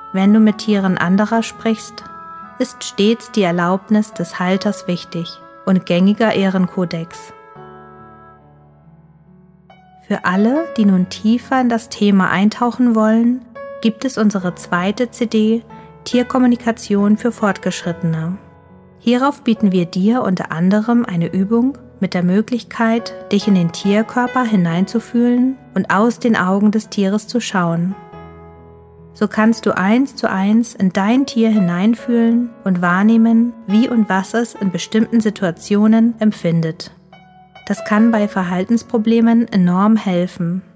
Wenn du mit Tieren anderer sprichst, ist stets die Erlaubnis des Halters wichtig und gängiger Ehrenkodex. Für alle, die nun tiefer in das Thema eintauchen wollen, gibt es unsere zweite CD Tierkommunikation für Fortgeschrittene. Hierauf bieten wir dir unter anderem eine Übung mit der Möglichkeit, dich in den Tierkörper hineinzufühlen und aus den Augen des Tieres zu schauen. So kannst du 1:1 in dein Tier hineinfühlen und wahrnehmen, wie und was es in bestimmten Situationen empfindet. Das kann bei Verhaltensproblemen enorm helfen.